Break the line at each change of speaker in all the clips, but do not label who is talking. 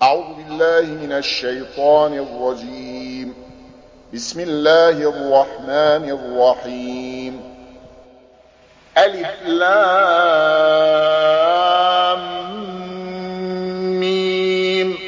أعوذ بالله من الشيطان الرجيم. بسم الله الرحمن الرحيم. ألف لام ميم.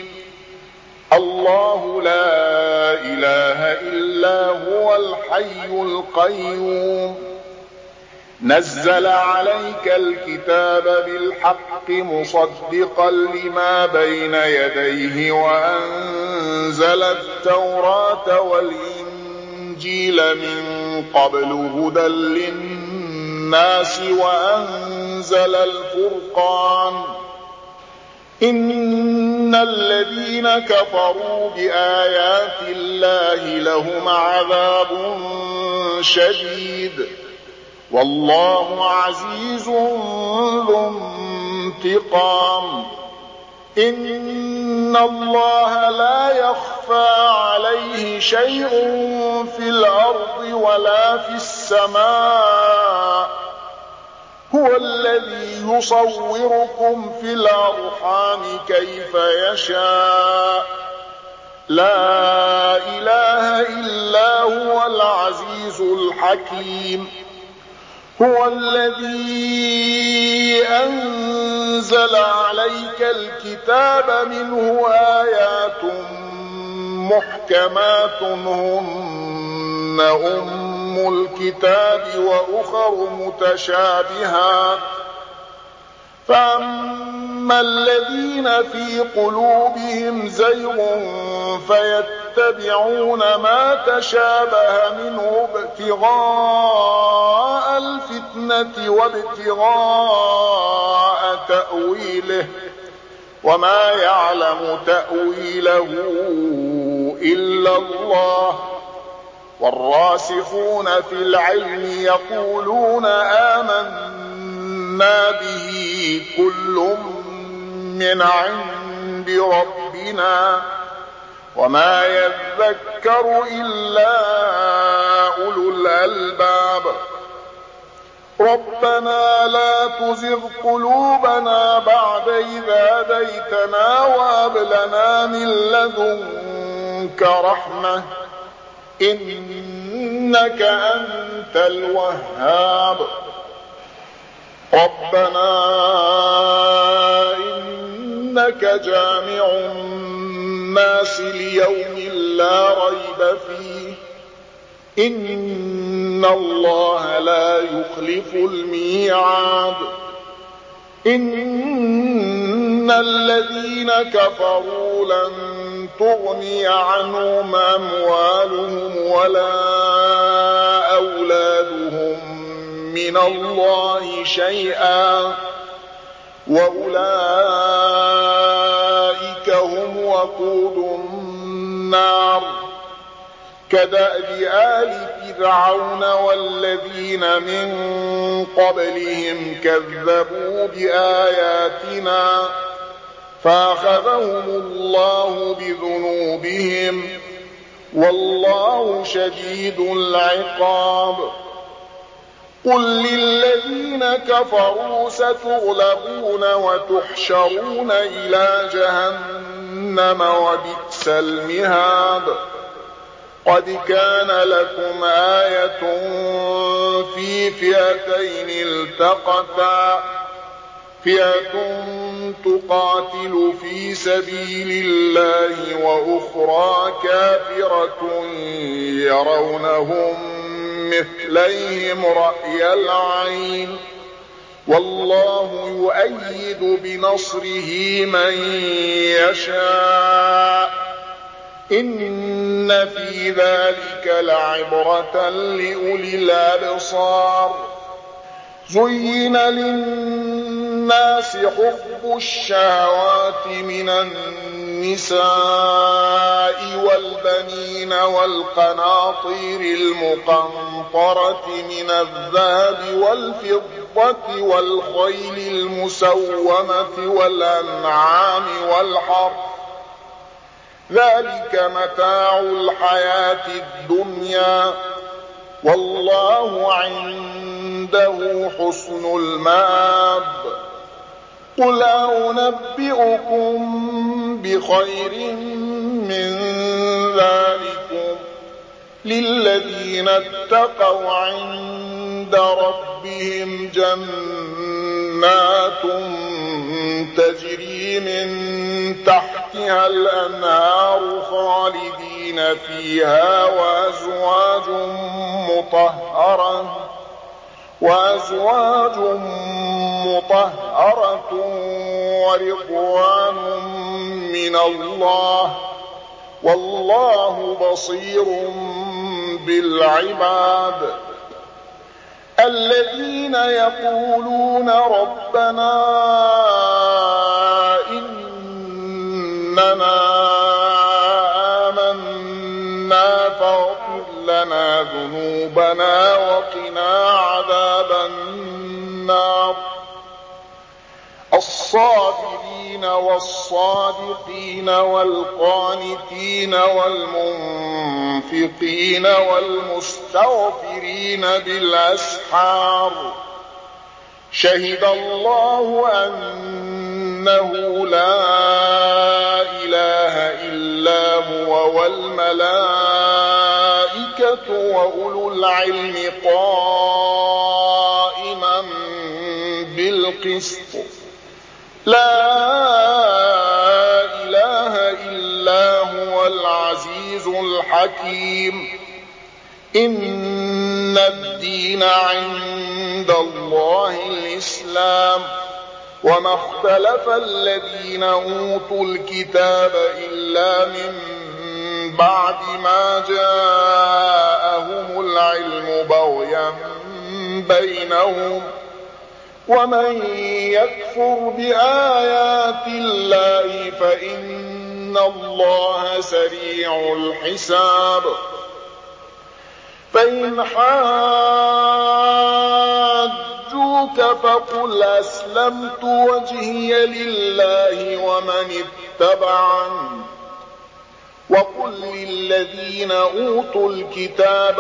الله لا إله إلا هو الحي القيوم. نزل عليك الكتاب بالحق مصدقا لما بين يديه وأنزل التوراة والإنجيل من قبل هدى للناس وأنزل الفرقان. إن الذين كفروا بآيات الله لهم عذاب شديد والله عزيز ذو انتقام. إن الله لا يخفى عليه شيء في الأرض ولا في السماء. هو الذي يصوركم في الأرحام كيف يشاء. لا إله إلا هو العزيز الحكيم. هو الذي أنزل عليك الكتاب منه آيات محكمات هن أم الكتاب وأخر متشابهات. فأما الذين في قلوبهم زيغ فيتبعون ما تشابه منه ابتغاء الفتنة وابتغاء تأويله وما يعلم تأويله إلا الله. والراسخون في العلم يقولون آمنا به كل من عند ربنا وما يذكر إلا أولو الألباب. ربنا لا تزغ قلوبنا بعد إذ هديتنا وهب لنا من لدنك رحمة إنك أنت الوهاب. ربنا إنك جامع الناس ليوم لا ريب فيه إن الله لا يخلف الميعاد. إن الذين كفروا لن تغني عنهم أموالهم ولا أولادهم من الله شيئا وأولئك هم وقود النار. كدأب آل فرعون والذين من قبلهم كذبوا بآياتنا فأخذهم الله بذنوبهم والله شديد العقاب. قل للذين كفروا ستغلبون وتحشرون إلى جهنم وبئس المهاد. قد كان لكم آية في فئتين التقتا فئة تقاتل في سبيل الله وأخرى كافرة يرونهم مثليهم رأي العين والله يؤيد بنصره من يشاء. إن في ذلك لعبرة لأولي الأبصار. زين للناس حب الشهوات من النساء والبنين والقناطير المقنطرة من الذهب والفضة والخيل المسومة والأنعام والحرث ذلك متاع الحياة الدنيا والله عنده حسن المآب. قل أنبئكم بخير من ذلكم للذين اتقوا عند ربهم جنات تجري من تحتها الأنهار خالدين فيها وأزواج مطهرة ورضوان من الله والله بصير بالعباد. الذين يقولون ربنا إننا آمنا فاغفر لنا ذنوبنا وقنا عذاب النار. الصابرين والصادقين والقانتين والمنفقين والمستغفرين بالأسحار. شهد الله أنه لا إله إلا هو والملائكة وأولو العلم قائما بالقسط. لا إله إلا هو العزيز الحكيم. إن الدين عند الله الإسلام وما اختلف الذين أوتوا الكتاب إلا من بعد ما جاءهم العلم بغيا بينهم ومن يكفر بآيات الله فإن الله سريع الحساب. فإن حاجوك فقل أسلمت وجهي لله ومن اتبعني وقل للذين أوتوا الكتاب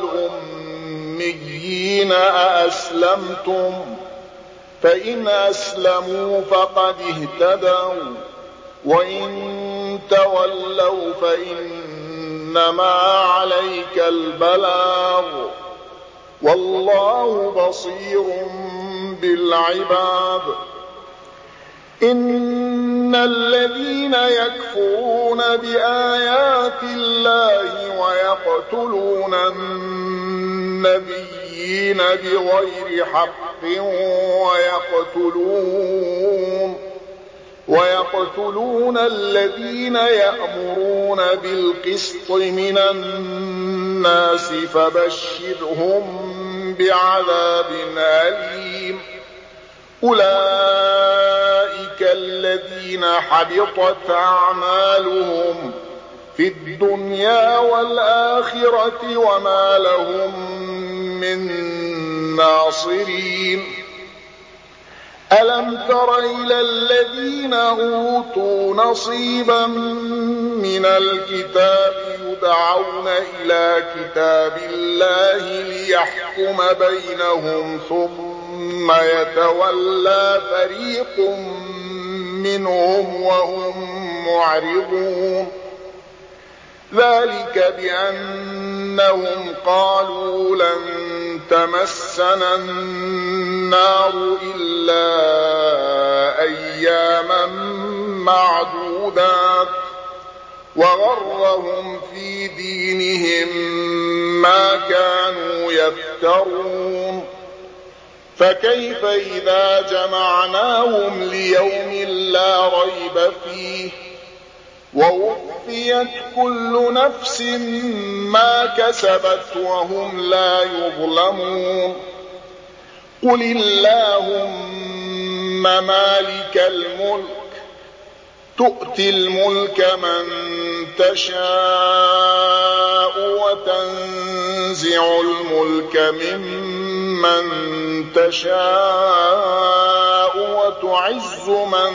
والأميين أأسلمتم فإن أسلموا فقد اهتدوا وإن تولوا فإنما عليك البلاغ والله بصير بالعباد. إن الذين يكفرون بآيات الله ويقتلون النبيين بغير حق ويقتلون الذين يأمرون بالقسط من الناس فبشرهم بعذاب أليم. أولئك الذين حبطت أعمالهم في الدنيا والآخرة وما لهم من ناصرين. ألم تر إلى الذين أوتوا نصيبا من الكتاب يدعون إلى كتاب الله ليحكم بينهم ثم يتولى فريق منهم وهم معرضون. ذلك بأنهم قالوا لن تمسنا النار إلا أياما معدودات وغرهم في دينهم ما كانوا يفترون. فكيف إذا جمعناهم ليوم لا ريب فيه ووفيت كل نفس ما كسبت وهم لا يظلمون. قل اللهم مالك الملك تؤتي الملك من تشاء وتنزع الملك ممن تشاء وتعز من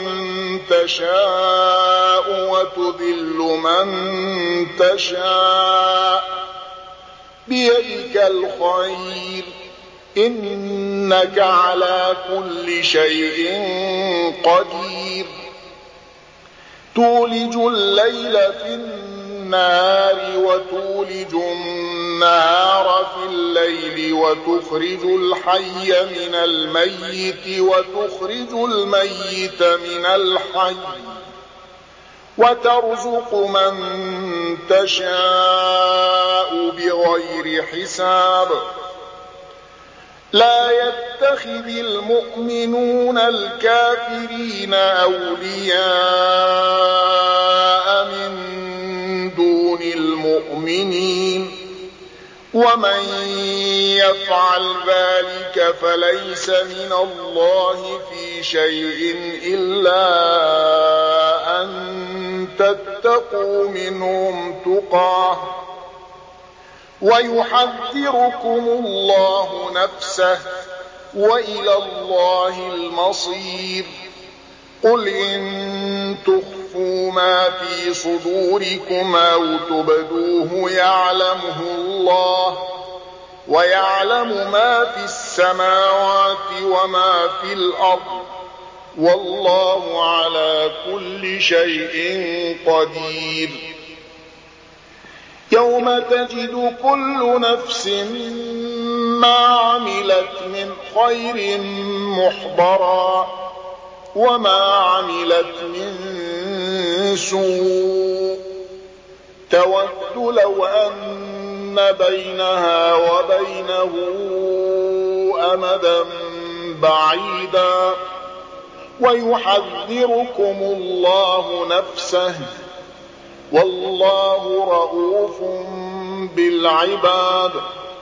تشاء وتذل من تشاء بيدك الخير إنك على كل شيء قدير. تولج الليل في النهار وتولج النهار في الليل وتخرج الحي من الميت وتخرج الميت من الحي وترزق من تشاء بغير حساب لا يتخذ المؤمنون الكافرين أولياء من دون المؤمنين ومن يفعل ذلك فليس من الله في شيء إلا أن تتقوا منهم تقاه ويحذركم الله نفسه وإلى الله المصير قل إن تخفوا ما في صدوركم أو تبدوه يعلمه الله ويعلم ما في السماوات وما في الأرض والله على كل شيء قدير يوم تجد كل نفس ما عملت من خير محضرا وما عملت من سوء تود لو أن بينها وبينه أمدا بعيدا ويحذركم الله نفسه والله رءوف بالعباد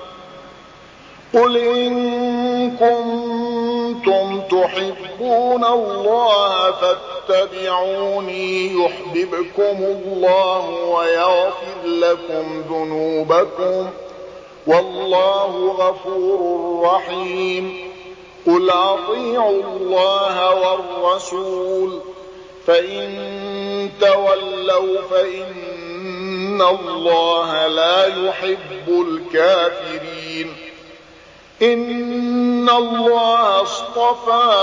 قل إن كنتم تحبون الله فاتبعوني يحببكم الله ويغفر لكم ذنوبكم والله غفور رحيم قل أطيعوا الله والرسول فإن تولوا فإن الله لا يحب الكافرين إن الله اصطفى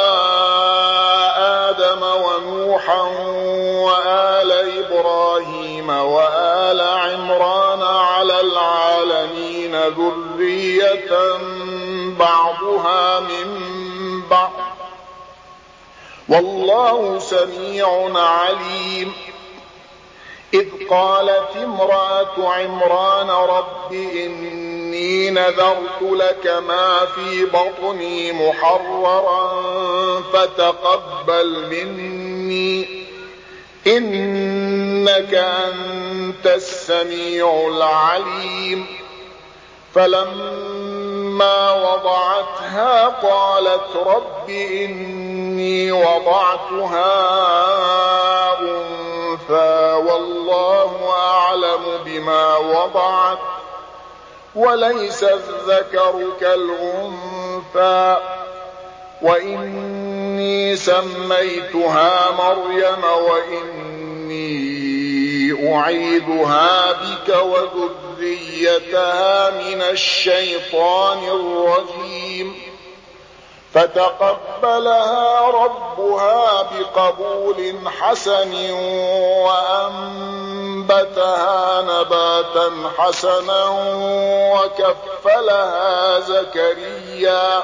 آدم ونوحا وآل إبراهيم وآل عمران على العالمين ذرية بعضها من بعض والله سميع عليم إذ قالت امرأة عمران رب إني نذرت لك ما في بطني محررا فتقبل مني إنك أنت السميع العليم فلما وضعتها قالت رب إني وضعتها أنثى والله أعلم بما وضعت وليس الذكر كالأنثى وإني سميتها مريم وإني أعيذها بك وذريتها من الشيطان الرجيم فتقبلها ربها بقبول حسن وأنبتها نباتا حسنا وكفلها زكريا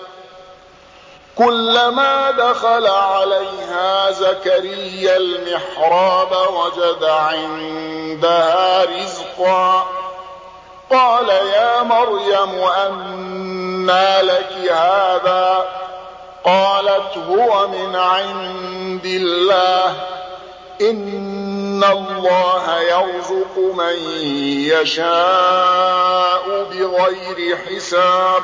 كلما دخل عليها زكريا المحراب وجد عندها رزقا قال يا مريم أنى لك هذا قالت هو من عند الله إن الله يرزق من يشاء بغير حساب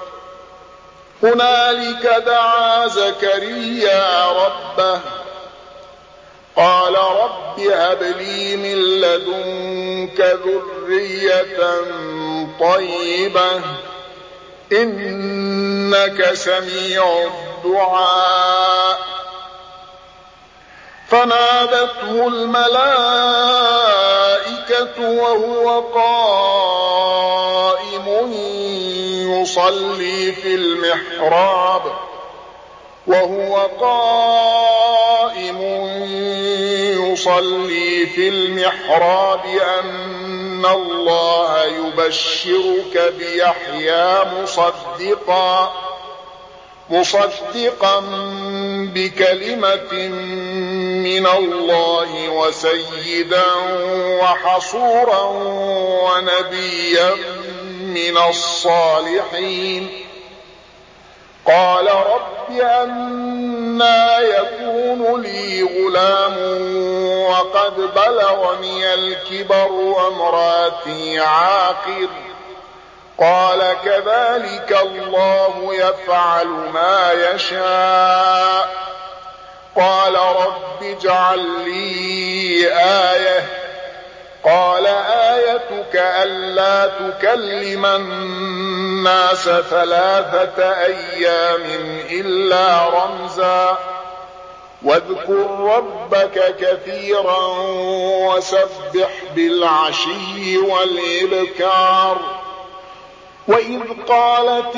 هنالك دعا زكريا ربه قال رب هب لي من لدنك ذرية طيبة إنك سميع الدعاء فنادته الملائكة وهو قائم يصلي في المحراب يصلي في المحراب أن الله يبشرك بيحيى مصدقا بكلمة من الله وسيدا وحصورا ونبيا من الصالحين. قال رب أنى يكون لي غلام وقد بلغني الكبر وامرأتي عاقر. قال كذلك الله يفعل ما يشاء. قال رب اجعل لي آية. قال آيتك ألا تكلم الناس 3 أيام إلا رمزا واذكر ربك كثيرا وسبح بالعشي والإبكار. وإذ قالت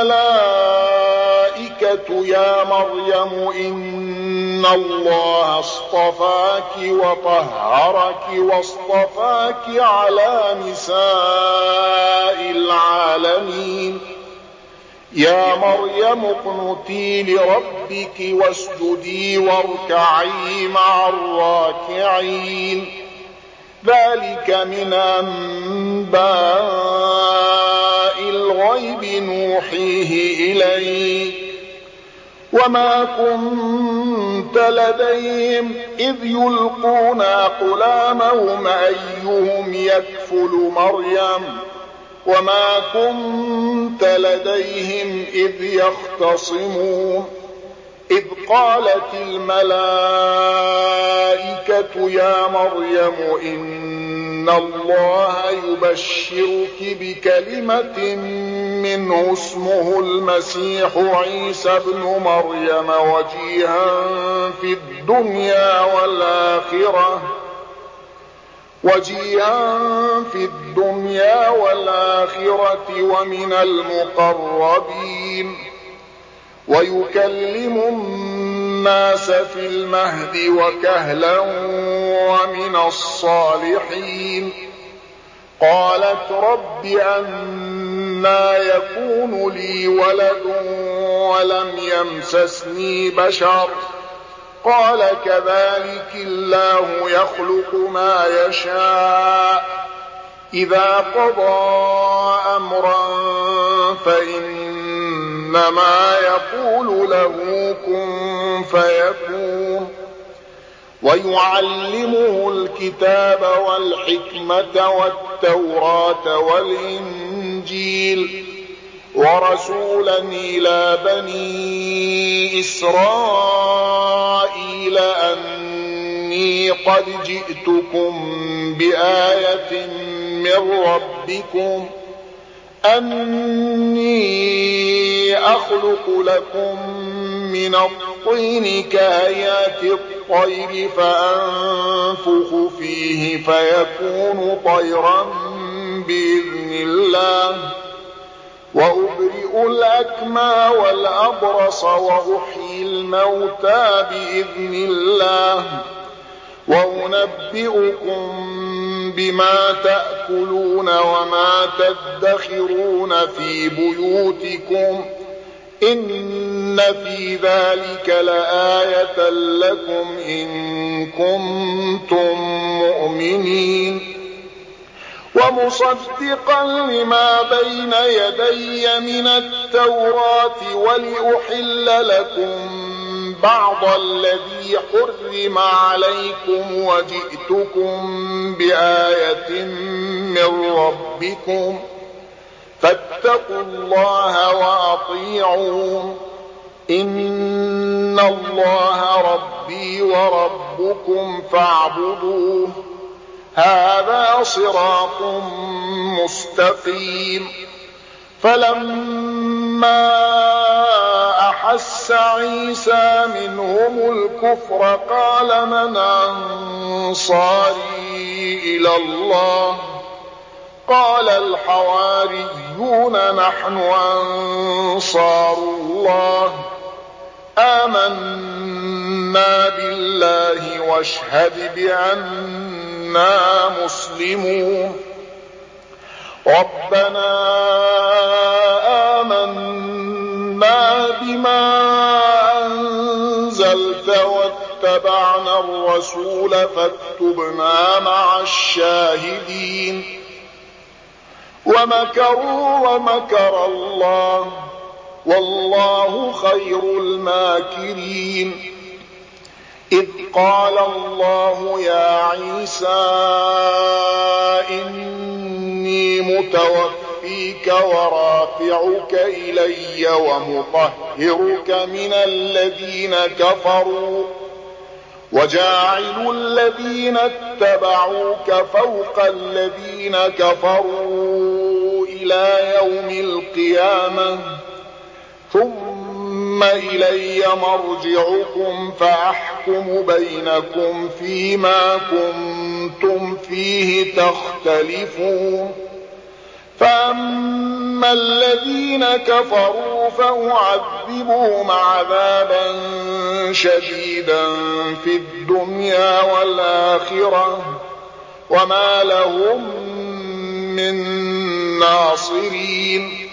الملائكة يا مريم إن الله اصطفاك وطهرك واصطفاك على نساء العالمين. يا مريم اقنتي لربك واسجدي واركعي مع الراكعين. ذلك من أنباء الغيب نوحيه إليك وما كنت لديهم إذ يلقون أقلامهم أيهم يكفل مريم وما كنت لديهم إذ يختصمون. إذ قالت الملائكة يا مريم إن الله يبشرك بكلمة منه اسمه المسيح عيسى ابن مريم وجيها في الدنيا والآخرة ومن المقربين ويكلم الناس في المهد وكهلا ومن الصالحين. قالت رب أنى يكون لي ولد ولم يمسسني بشر. قال كذلك الله يخلق ما يشاء إذا قضى أمرا فإنما يقول له كن فيكون. ويعلمه الكتاب والحكمة والتوراة والإنجيل ورسولا إلى بني إسرائيل أني قد جئتكم بآية من ربكم أني أخلق لكم من الطين كهيئة الطير فأنفخ فيه فيكون طيرا بإذن الله وأبرئ الأكمى والأبرص وأحيي الموتى بإذن الله وأنبئكم بما تأكلون وما تدخرون في بيوتكم إن في ذلك لآية لكم إن كنتم مؤمنين. ومصدقا لما بين يدي من التوراة ولأحل لكم بعض الذي حرم عليكم وجئتكم بآية من ربكم فاتقوا الله وأطيعون إن الله ربي وربكم فاعبدوه هذا صراط مستقيم. فلما أحس عيسى منهم الكفر قال من أنصاري إلى الله قال الحواريون نحن أنصار الله آمنا آمنا بالله واشهد بأننا مسلمون ربنا آمنا بما أنزلت واتبعنا الرسول فاكتبنا مع الشاهدين ومكروا ومكر الله والله خير الماكرين إذ قال الله يا عيسى إني متوفيك ورافعك إلي ومطهرك من الذين كفروا وجاعل الذين اتبعوك فوق الذين كفروا إلى يوم القيامة ثم إلي مرجعكم فأحكم بينكم فيما كنتم فيه تختلفون فأما الذين كفروا فأعذبهم عذابا شديدا في الدنيا والآخرة وما لهم من ناصرين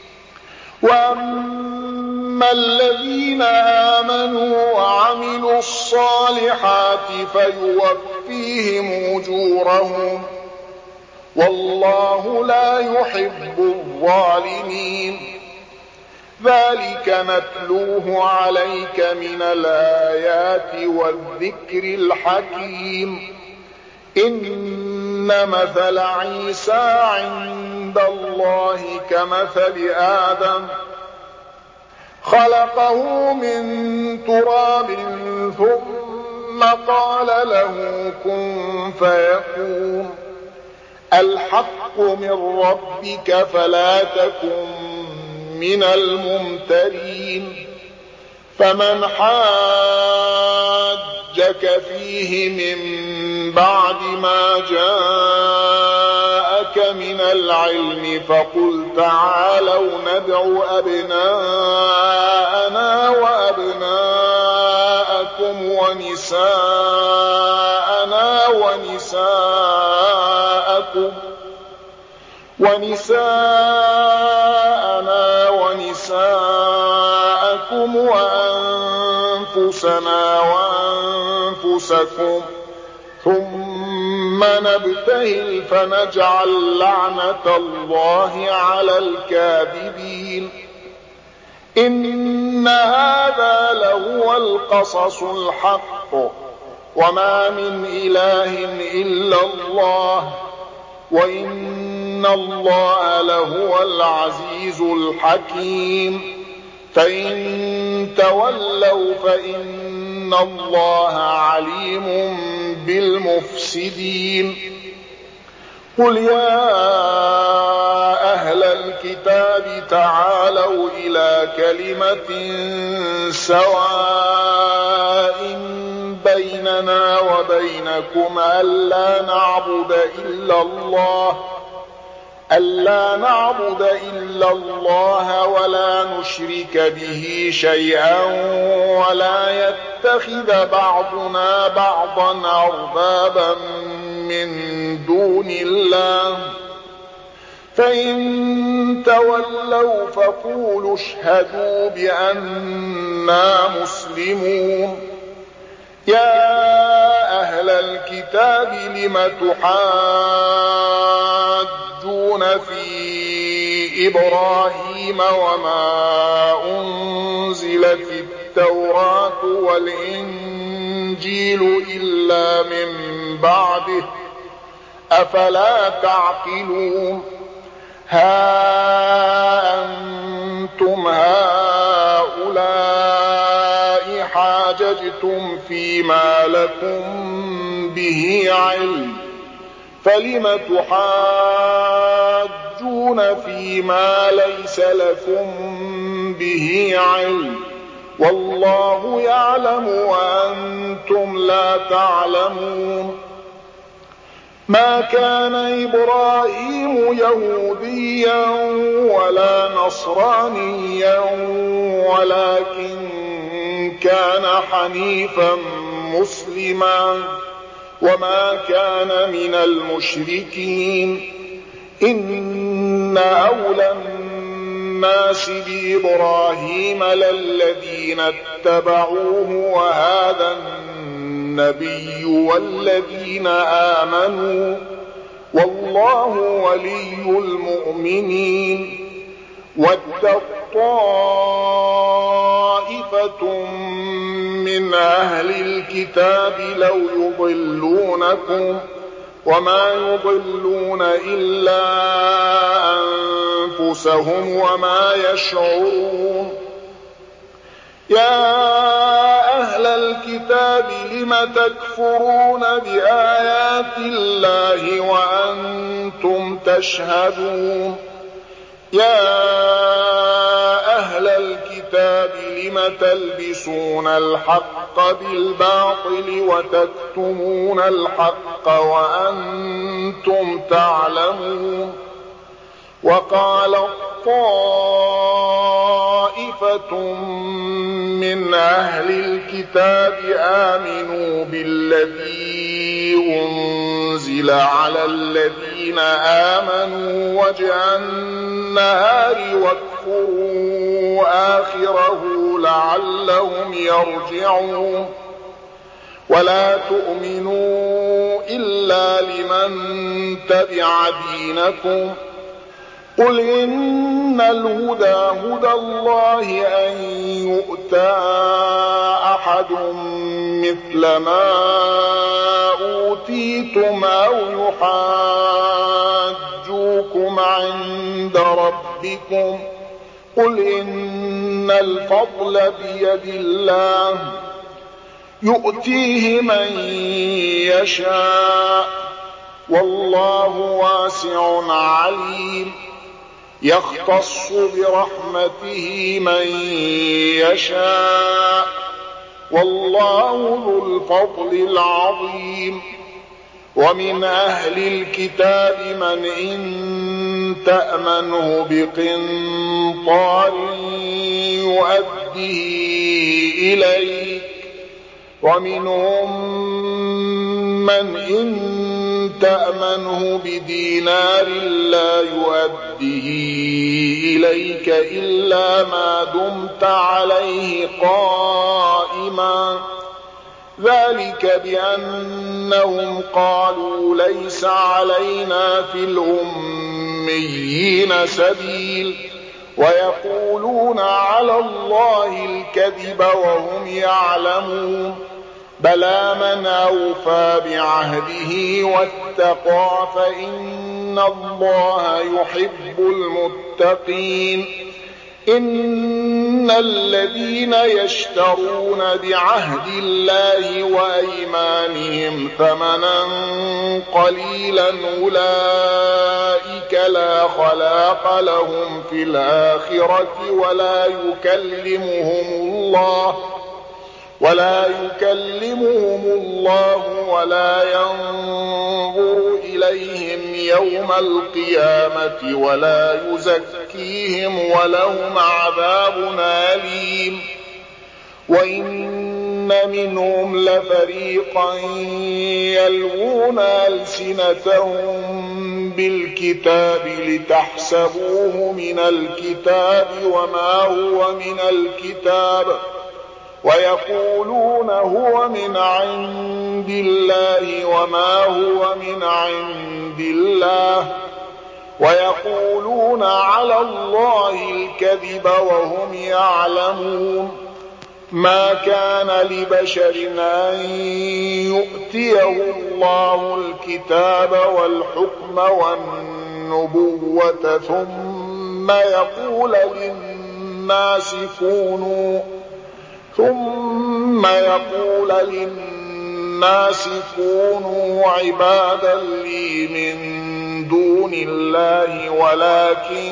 وأما الذين آمنوا وعملوا الصالحات فيوفيهم أجورهم والله لا يحب الظالمين ذلك نتلوه عليك من الآيات والذكر الحكيم إن مثل عيسى عند الله كمثل آدم خلقه من تراب ثم قال له كن فيكون الحق من ربك فلا تكن من الممترين فمن حاجك فيه من بعد ما جاءك من العلم فقل تعالوا ندع أبناءنا وأبناءكم ونساءنا ونساءكم وأنفسنا وأنفسكم ثم نبتهل فنجعل لعنة الله على الكاذبين إن هذا لهو القصص الحق وما من إله إلا الله وإن الله لهو العزيز الحكيم فإن تولوا فإن الله عليم بالمفسدين قل يا أهل الكتاب تعالوا إلى كلمة سواء بيننا وبينكم ألا نعبد إلا الله ولا نشرك به شيئا ولا يتخذ بعضنا بعضا أربابا من دون الله فإن تولوا فقولوا اشهدوا بأننا مسلمون يا أهل الكتاب لم تحاجون في إبراهيم وما أنزلت التوراة والإنجيل إلا من بعده أفلا تعقلون ها أنتم هؤلاء حاججتم فيما لكم به علم فلم تحاجون فيما ليس لكم به علم والله يعلم وأنتم لا تعلمون ما كان إبراهيم يهوديا ولا نصرانيا ولكن كان حنيفا مسلما وما كان من المشركين. إن أولى الناس بإبراهيم للذين اتبعوه وهذا النبي والذين آمنوا والله ولي المؤمنين. ودت طائفة من أهل الكتاب لو يضلونكم وما يضلون إلا أنفسهم وما يشعرون. يا أهل الكتاب لم تكفرون بآيات الله وأنتم تشهدون. يا أهل الكتاب لم تلبسون الحق بالباطل وتكتمون الحق وأنتم تعلمون. وقالت طائفة من أهل الكتاب آمنوا بالذي أنزل على الذين آمنوا وجه النهار واكفروا آخره لعلهم يرجعون. ولا تؤمنوا إلا لمن تبع دينكم. قل إن الهدى هدى الله أن يؤتى أحد مثل ما أوتيتم أو يحاجوكم عند ربكم. قل إن الفضل بيد الله يؤتيه من يشاء والله واسع عليم. يختص برحمته من يشاء والله ذو الفضل العظيم. ومن أهل الكتاب من إن تأمنه بقنطار يؤديه إليك ومنهم من إن تأمنه بدينار لا يؤديه إليك إلا ما دمت عليه قائما. ذلك بأنهم قالوا ليس علينا في الأميين سبيل ويقولون على الله الكذب وهم يعلمون. بلى من أوفى بعهده واتقى فإن الله يحب المتقين. إن الذين يشترون بعهد الله وأيمانهم ثمنا قليلا أولئك لا خلاق لهم في الآخرة ولا يكلمهم الله ولا ينظر إليهم يوم القيامة ولا يزكيهم ولهم عذاب أليم. وإن منهم لفريقا يلوون ألسنتهم بالكتاب لتحسبوه من الكتاب وما هو من الكتاب ويقولون هو من عند الله وما هو من عند الله ويقولون على الله الكذب وهم يعلمون. ما كان لبشر أن يؤتيه الله الكتاب والحكم والنبوة ثم يقول للناس كونوا عبادا لي من دون الله ولكن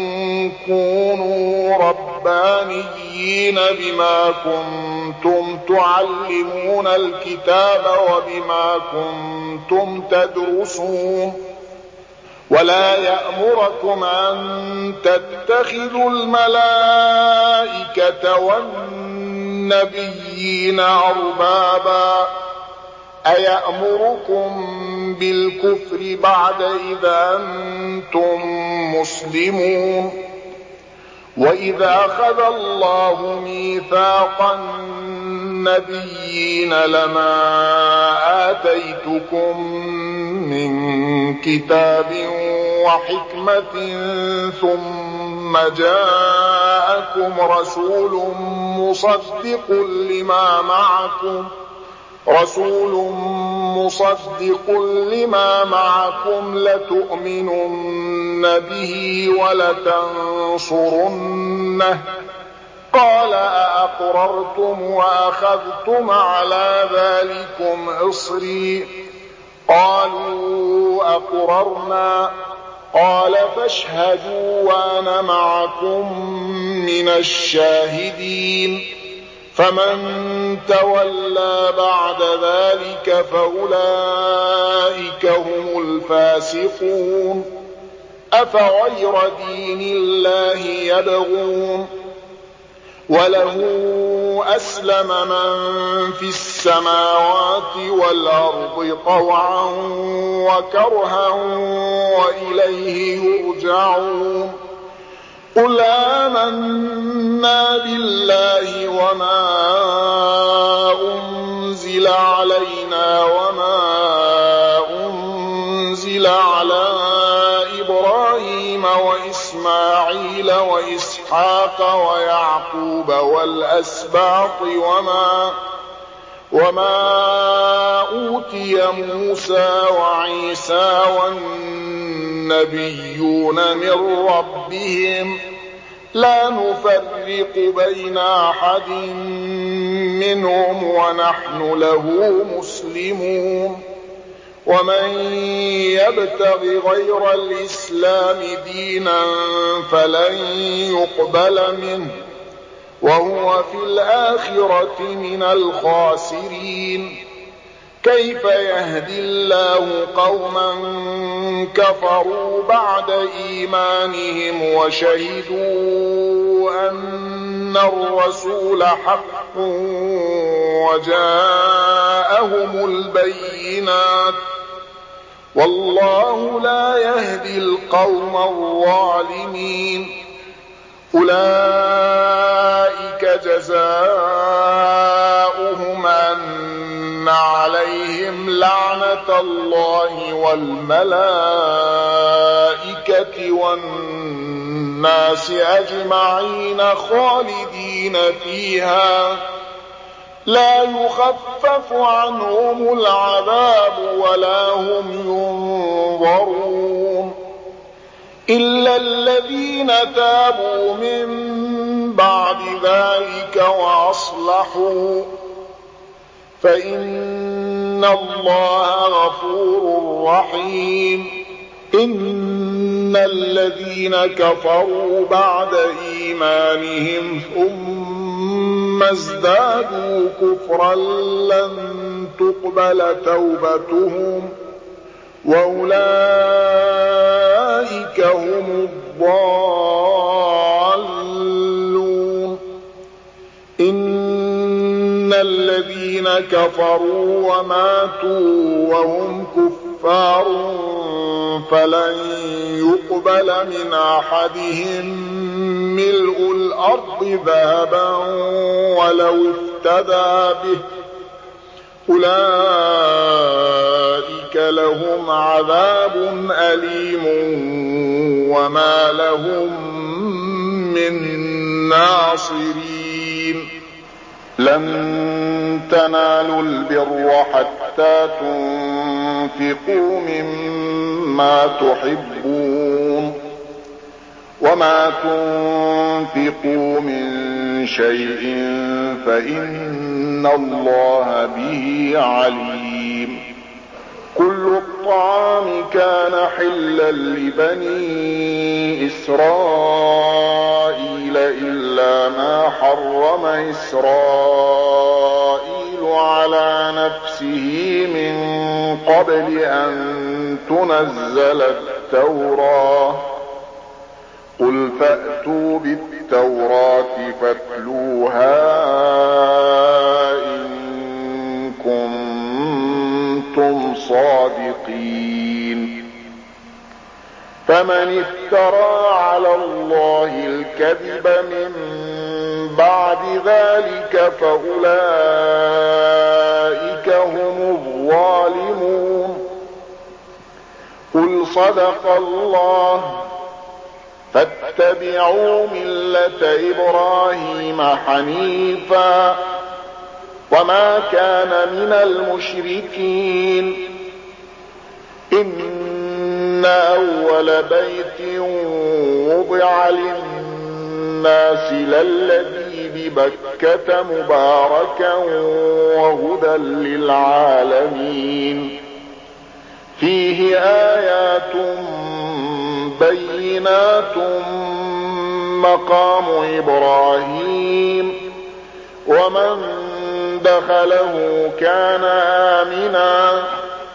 كونوا ربانيين بما كنتم تعلمون الكتاب وبما كنتم تدرسون. ولا يأمركم أن تتخذوا الملائكة والنبيين النبيين أربابا أيأمركم بالكفر بعد إذا أنتم مسلمون وإذا أخذ الله ميثاق النبيين لما آتيتكم من كتاب وحكمة ثم جاءكم رسول مصدق لما معكم لتؤمنن به ولتنصرنه قال أأقررتم وأخذتم على ذلكم إصري قالوا أقررنا قال فاشهدوا وأنا معكم من الشاهدين فمن تولى بعد ذلك فأولئك هم الفاسقون أفغير دين الله يبغون وله أسلم من في السماوات والأرض طوعا وكرها وإليه يرجعون قل آمنا بالله وما أنزل علينا وما أنزل على إبراهيم وإسماعيل وإسحاق ويعقوب والأسباط وما أوتي موسى وعيسى والنبيون من ربهم لا نفرق بين أحد منهم ونحن له مسلمون ومن يبتغ غير الإسلام دينا فلن يقبل منه وهو في الآخرة من الخاسرين كيف يهدي الله قوما كفروا بعد إيمانهم وشهدوا أن الرسول حق وجاءهم البينات والله لا يهدي القوم الظالمين أولئك جزاؤهم أن عليهم لعنة الله والملائكة والناس أجمعين خالدين فيها لا يخفف عنهم العذاب ولا هم ينظرون إلا الذين تابوا من بعد ذلك وأصلحوا فإن الله غفور رحيم إن الذين كفروا بعد إيمانهم ثم ازدادوا كفرا لن تقبل توبتهم وأولئك هم الضالون إن الذين كفروا وماتوا وهم كفار فلن يقبل من أحدهم ملء الأرض ذهبا ولو افتدى به أولئك لهم عذاب أليم وما لهم من ناصرين لن تنالوا البر حتى تنفقوا مما تحبون وما تنفقوا من شيء فإن الله به عليم كل الطعام كان حلا لبني إسرائيل إلا ما حرم إسرائيل على نفسه من قبل أن تنزل التوراة قل فأتوا بالتوراة فاتلوها إن كنتم صادقين. فمن افترى على الله الكذب من بعد ذلك فأولئك هم الظالمون. قل صدق الله فاتبعوا ملة إبراهيم حنيفا وما كان من المشركين. إن أول بيت وضع للناس للذي ببكة مباركا وهدى للعالمين فيه آيات بينات مقام إبراهيم ومن دخله كان آمنا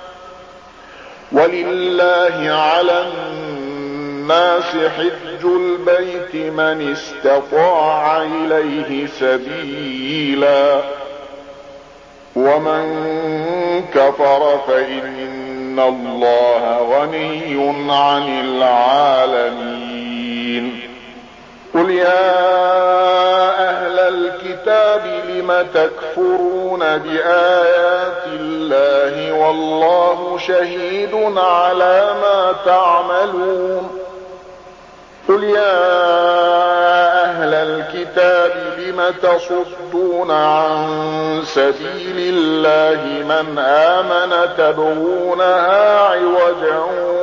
ولله على الناس حج البيت من استطاع إليه سبيلا ومن كفر فإن الله غني عن العالمين. قل يا أهل الكتاب لم تكفرون بآيات الله والله شهيد على ما تعملون. قل يا أهل الكتاب لم تصدون عن سبيل الله من آمن تبغونها عوجا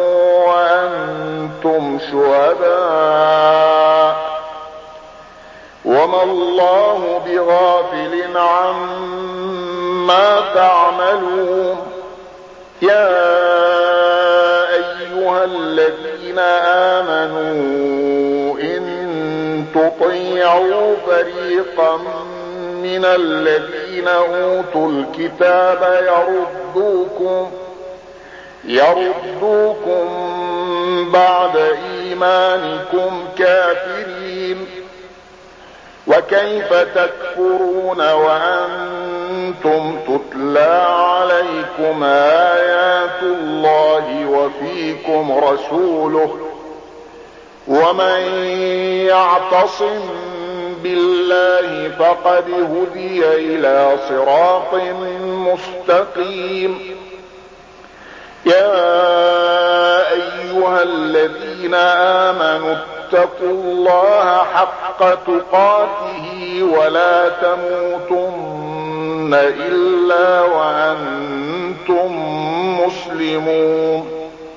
وأنتم شهداء وما الله بغافل عما تعملون. يا أيها الذين آمنوا إن تطيعوا فريقا من الذين أوتوا الكتاب يردوكم بعد إيمانكم كافرين. وكيف تكفرون وأنتم تتلى عليكم آيات الله وفيكم رسوله ومن يعتصم بالله فقد هدي إلى صراط مستقيم. يا أيها الذين آمنوا اتقوا الله حق تقاته ولا تموتن إلا وأنتم مسلمون.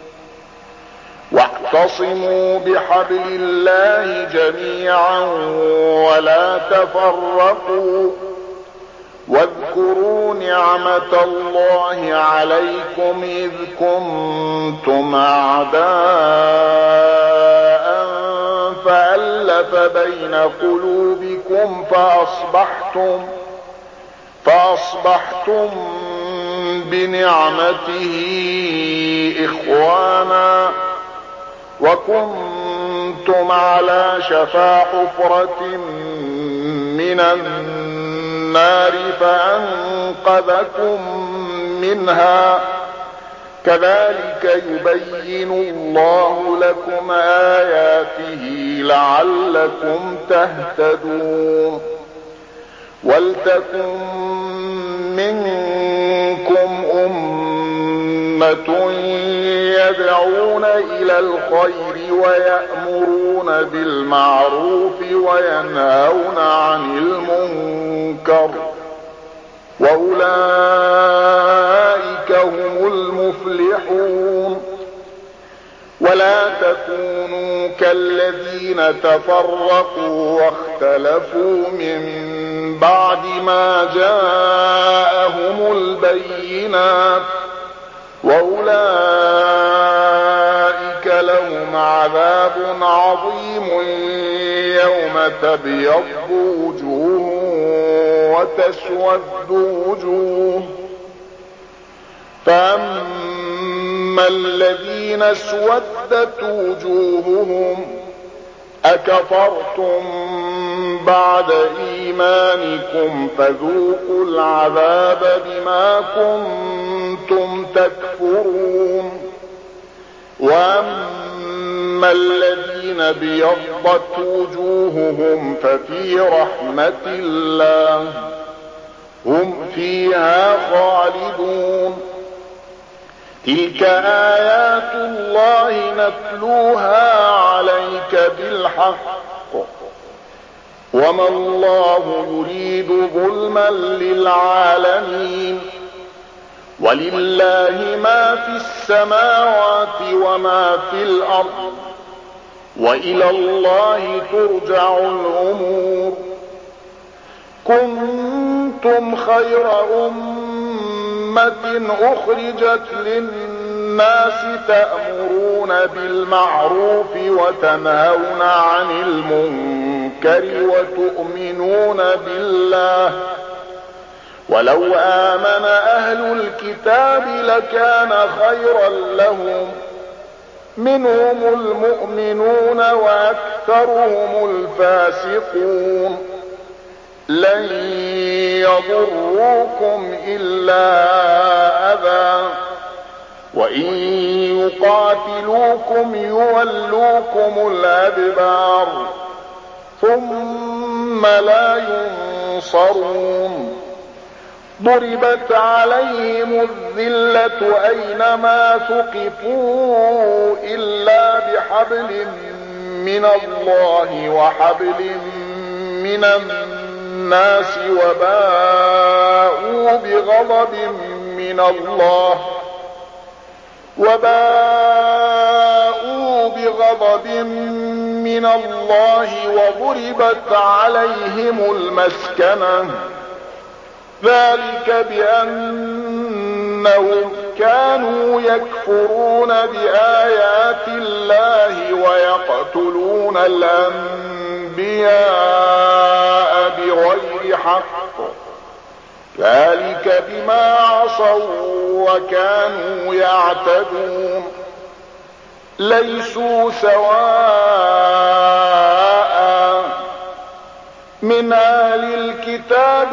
واعتصموا بحبل الله جميعا ولا تفرقوا واذكروا نعمة الله عليكم إذ كنتم أعداء فألف بين قلوبكم فأصبحتم بنعمته إخوانا وكنتم على شفا حفرة من النار فأنقذكم منها. كذلك يبين الله لكم آياته لعلكم تهتدون. ولتكن منكم أمة يدعون إلى الخير ويأمرون بالمعروف وينهون عن المنكر وأولئك هم المفلحون. ولا تكونوا كالذين تفرقوا واختلفوا من بعد ما جاءهم البينات وأولئك لهم عذاب عظيم يوم تبيض وجوه وتسود وجوه. فأما الذين اسودت وجوههم أكفرتم بعد إيمانكم فذوقوا العذاب بما كنتم تكفرون. وأما الذين ابيضت وجوههم ففي رحمة الله هم فيها خالدون. تلك آيات الله نتلوها عليك بالحق وما الله يريد ظلما للعالمين. ولله ما في السماوات وما في الأرض وإلى الله ترجع الأمور. كنتم خير أمة أخرجت للناس تأمرون بالمعروف وتنهون عن المنكر وتؤمنون بالله. ولو آمن أهل الكتاب لكان خيرا لهم منهم المؤمنون وأكثرهم الفاسقون. لن يضروكم إلا أذى وإن يقاتلوكم يولوكم الأدبار ثم لا ينصرون. ضربت عليهم الذلة أينما ثقفوا إلا بحبل من الله وحبل من الناس وباءوا بغضب من الله وضربت عليهم المسكنة. ذلك بأنهم كانوا يكفرون بآيات الله ويقتلون الأنبياء بغير حق. ذلك بما عصوا وكانوا يعتدون. ليسوا سواء من أهل الكتاب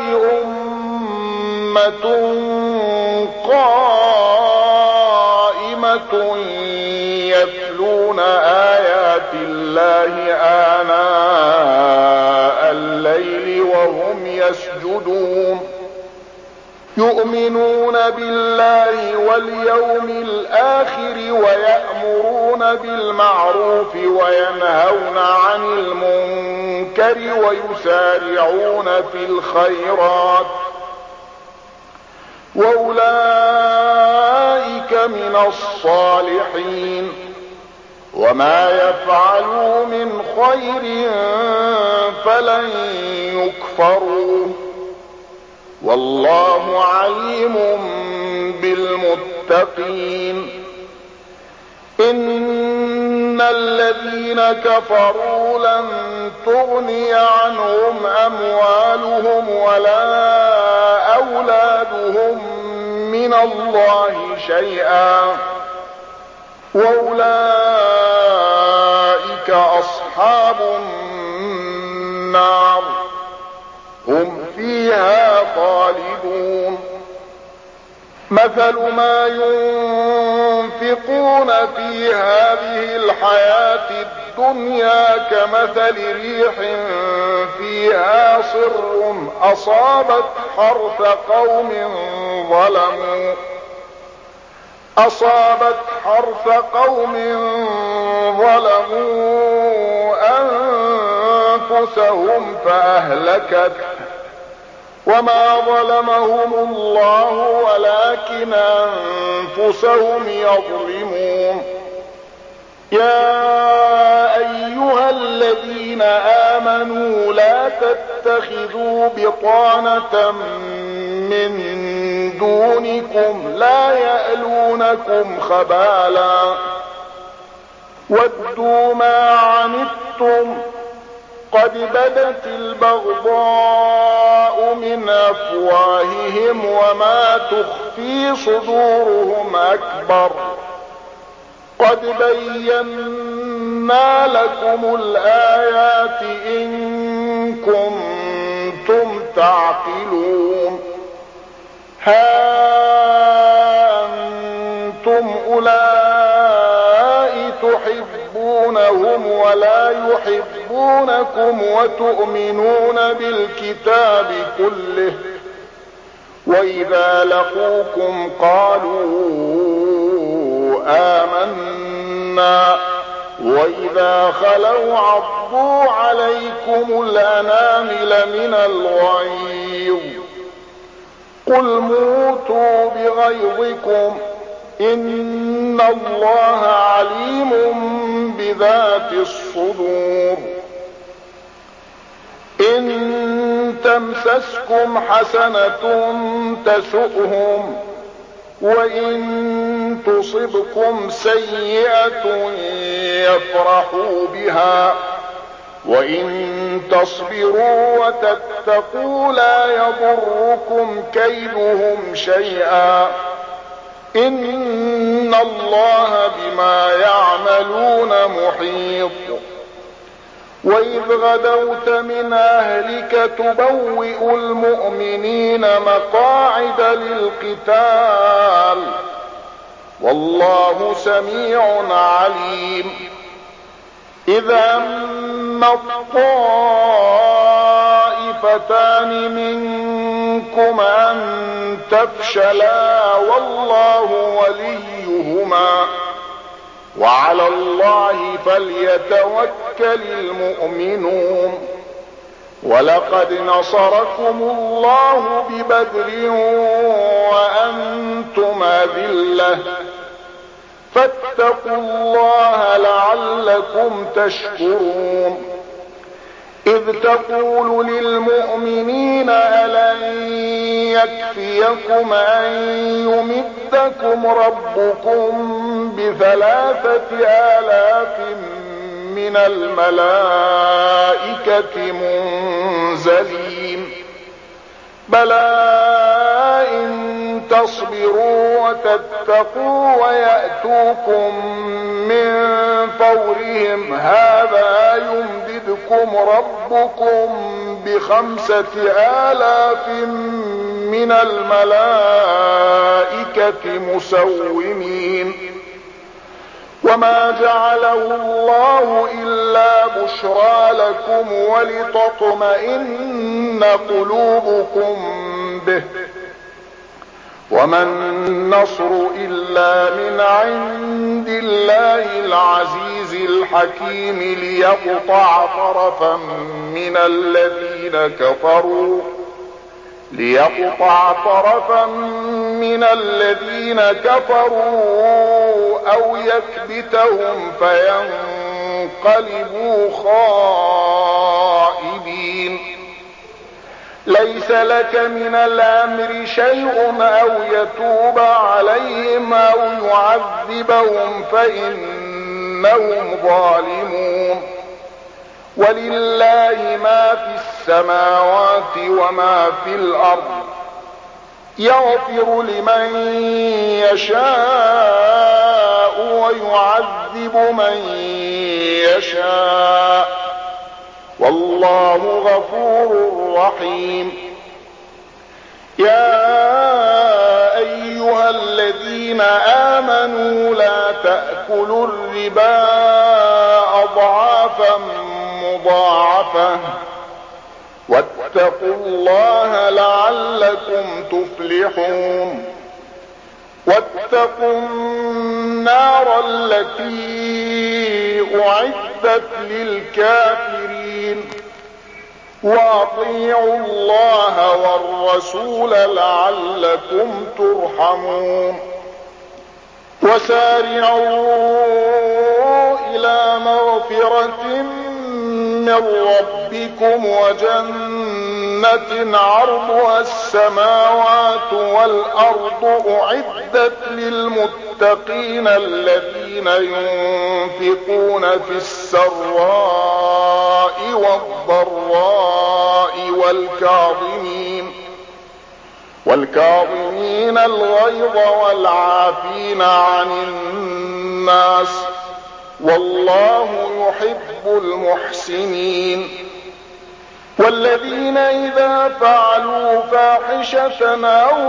أمة قائمة يتلون آيات الله آناء الليل وهم يسجدون. يؤمنون بالله واليوم الآخر ويأمرون بالمعروف وينهون عن المنكر ويسارعون في الخيرات وأولئك من الصالحين. وما يفعلوا من خير فلن يكفروا والله عليم بالمتقين. إن الذين كفروا لن تغني عنهم أموالهم ولا أولادهم من الله شيئا وأولئك أصحاب النار هم فيها خالدون. مثل ما ينفقون في هذه الحياة الدنيا كمثل ريح فيها صر أصابت حرث قوم ظلموا أنفسهم فأهلكته وما ظلمهم الله ولكن أنفسهم يظلمون. يا أيها الذين آمنوا لا تتخذوا بطانة من دونكم لا يألونكم خبالا ودوا ما عنتم قد بدت البغضاء من أفواههم وما تخفي صدورهم أكبر قد بينا لكم الآيات إن كنتم تعقلون. ها أنتم أولئك تحبونهم ولا يحبونكم وتؤمنون بالكتاب كله، وإذا لقوكم قالوا آمنا، وإذا خلوا عضوا عليكم الأنامل من الغيظ. قل موتوا بغيظكم إن الله عليم بذات الصدور. إن تمسسكم حسنة تسؤهم، وإن تصبكم سيئة يفرحوا بها، وإن تصبروا وتتقوا لا يضركم كيدهم شيئا، إن الله بما يعملون محيط. وإذ غدوت من أهلك تبوئ المؤمنين مقاعد للقتال، والله سميع عليم. إذا أما الطائفتان منكم أن تفشلا والله وليهما، وعلى الله فليتوكل المؤمنون. ولقد نصركم الله ببدر وأنتم أذلة، فاتقوا الله لعلكم تشكرون. إذ تقول للمؤمنين ألن يكفيكم أن يمدكم ربكم ب3,000 من الملائكة منزلين؟ بلى إن تصبروا وتتقوا ويأتوكم من فورهم هذا يمددكم ربكم ب5,000 من الملائكة مسومين. وما جعله الله إلا بشرى لكم ولتطمئن قلوبكم به، وما النصر إلا من عند الله العزيز الحكيم ليقطع طرفا من الذين كفروا أو يكبتهم فينقلبوا خائبين. ليس لك من الأمر شيء أو يتوب عليهم أو يعذبهم فإنهم ظالمون. ولله ما في السماوات وما في الأرض، يغفر لمن يشاء ويعذب من يشاء، والله غفور رحيم. يا أيها الذين آمنوا لا تأكلوا الربا أضعافا مضاعفة، واتقوا الله لعلكم تفلحون. واتقوا النار التي أعدت للكافرين، وأطيعوا الله والرسول لعلكم ترحمون. وسارعوا إلى مغفرة من ربكم وجنة عرضها السماوات والأرض أعدت للمتقين الذين ينفقون في السراء والضراء والكاظمين الغيظ والعافين عن الناس والله يحب المحسنين. والذين إذا فعلوا فاحشة أو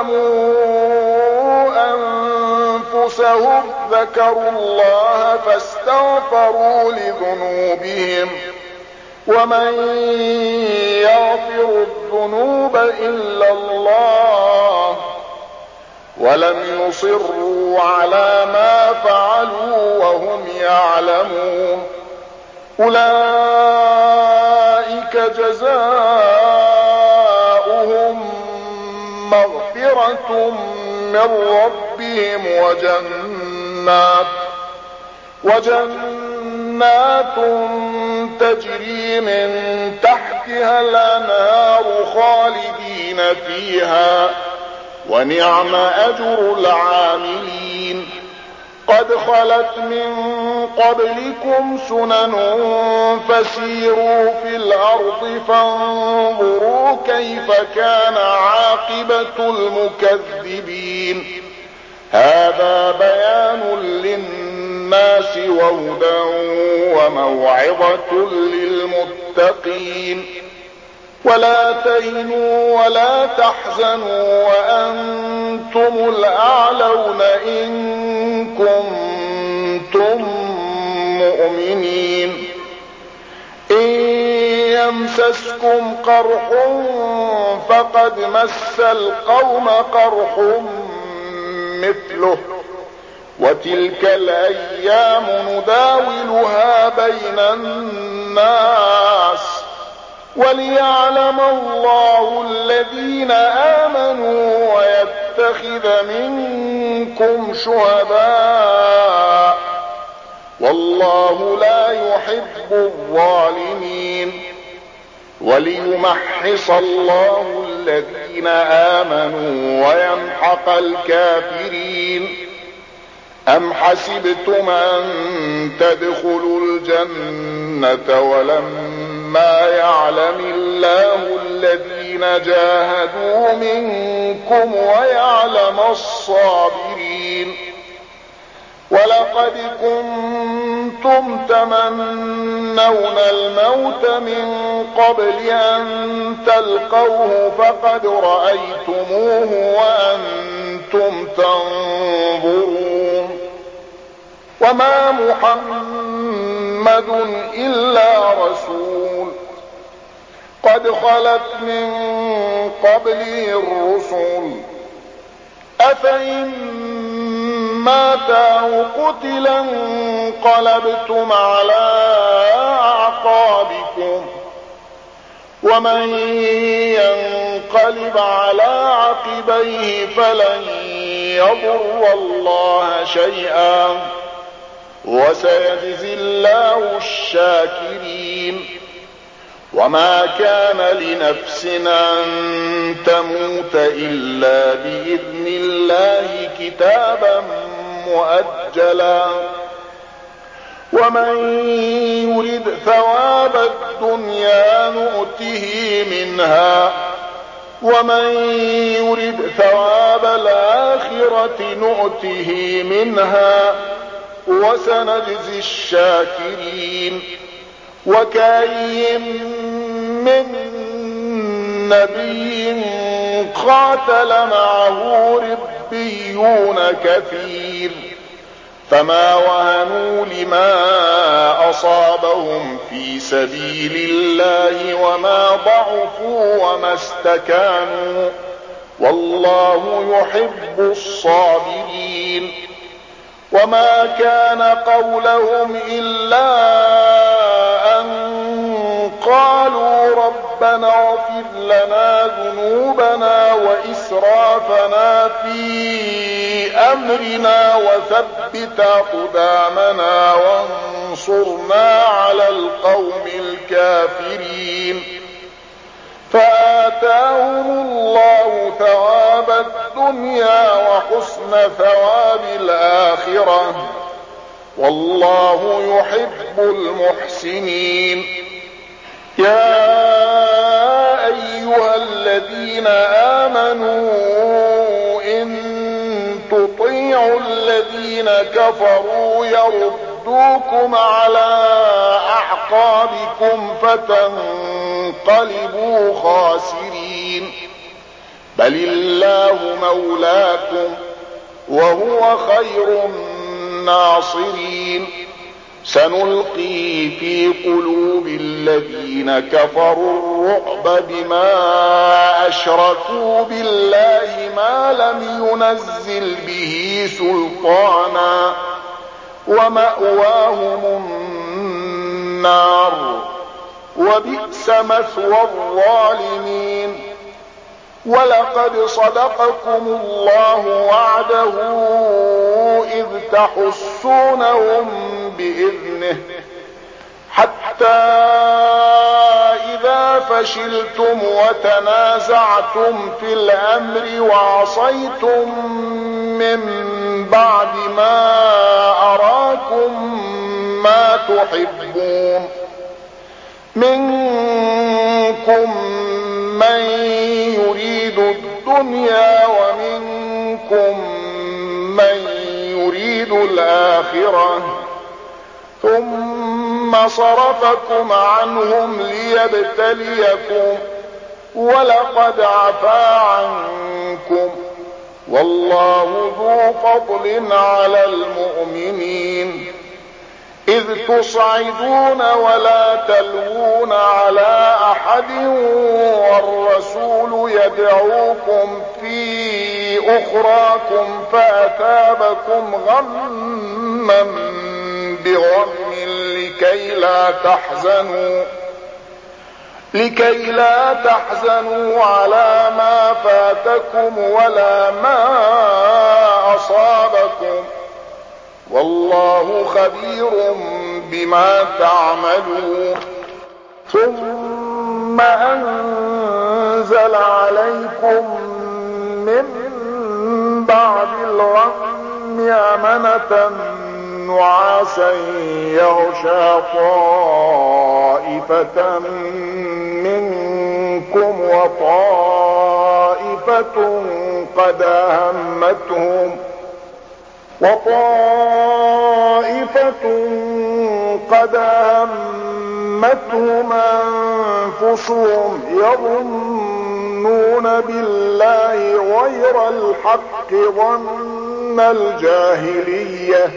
ظلموا أنفسهم ذكروا الله فاستغفروا لذنوبهم ومن يغفر الذنوب إلا الله ولم يصروا على ما فعلوا وهم يعلمون أولئك جزاؤهم مغفرة من ربهم وجنات تجري من تحتها الأنهار خالدين فيها ونعم أجر العاملين. قد خلت من قبلكم سنن فسيروا في الأرض فانظروا كيف كان عاقبة المكذبين. هذا بيان للناس وهدى وموعظة للمتقين. ولا تهنوا ولا تحزنوا وأنتم الأعلون إن كنتم مؤمنين. إن يمسسكم قرح فقد مس القوم قرح مثله وتلك الأيام نداولها بين الناس وليعلم الله الذين آمنوا ويتخذ منكم شهداء والله لا يحب الظالمين. وليمحص الله الذين آمنوا ويمحق الكافرين. أم حسبتم أن تدخلوا الجنة ولما يعلم الله الذين جاهدوا منكم ويعلم الصابرين. ولقد كنتم تمنون الموت من قبل أن تلقوه فقد رأيتموه وأنتم تنظرون. وما محمد إلا رسول قد خلت من قبله الرسل أفإن مات أو قتل انقلبتم على أعقابكم ومن ينقلب على عقبيه فلن يضر الله شيئا وسيجزي الله الشاكرين. وما كان لنفس أن تموت إلا بإذن الله كتابا مؤجلا ومن يرد ثواب الدنيا نؤته منها ومن يرد ثواب الآخرة نؤته منها وسنجزي الشاكرين. وكاين من نبي قاتل معه ربيون كثير فما وهنوا لما أصابهم في سبيل الله وما ضعفوا وما استكانوا والله يحب الصابرين. وما كان قولهم إلا أن قالوا ربنا اغفر لنا ذنوبنا وإسرافنا في أمرنا وثبت أقدامنا وانصرنا على القوم الكافرين. فآتاهم الله ثواب الدنيا وحسن ثواب الآخرة والله يحب المحسنين. يا أيها الذين آمنوا إن تطيعوا الذين الذين كفروا يردوكم على أعقابكم فتنقلبوا خاسرين. بل الله مولاكم وهو خير الناصرين. سنلقي في قلوب الذين كفروا الرعب بما أشركوا بالله ما لم ينزل به سلطانا ومأواهم النار وبئس مثوى الظالمين. ولقد صدقكم الله وعده إذ تحسونهم بإذنه حتى إذا فشلتم وتنازعتم في الأمر وعصيتم من بعد ما أراكم ما تحبون منكم من يريد الدنيا ومنكم من يريد الآخرة ثم صرفكم عنهم ليبتليكم ولقد عفا عنكم والله ذو فضل على المؤمنين. إذ تصعدون ولا تلوون على أحد والرسول يدعوكم في أخراكم فأثابكم غما بغم لكي لا تحزنوا على ما فاتكم ولا ما أصابكم والله خبير بما تعملون. ثم أنزل عليكم من بعد الغم أمنة نعاسا يغشى طائفة منكم وطائفة قد أهمتهم أنفسهم يظنون بالله غير الحق ظن الجاهلية